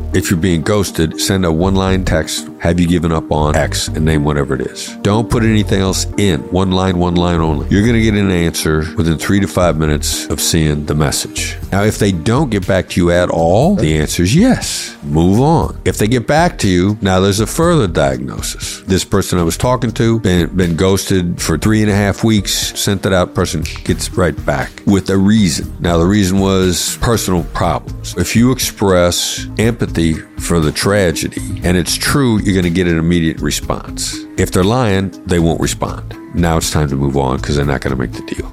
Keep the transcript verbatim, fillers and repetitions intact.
If you're being ghosted, send a one-line text, have you given up on X, and name whatever it is. Don't put anything else in. One line, one line only. You're going to get an answer within three to five minutes of seeing the message. Now, if they don't get back to you at all, the answer is yes. Move on. If they get back to you, now there's a further diagnosis. This person I was talking to, been, been ghosted for three and a half weeks, sent it out, person gets right back with a reason. Now, the reason was personal problems. If you express empathy for the tragedy, and it's true, you're going to get an immediate response. If they're lying, they won't respond. Now it's time to move on because they're not going to make the deal.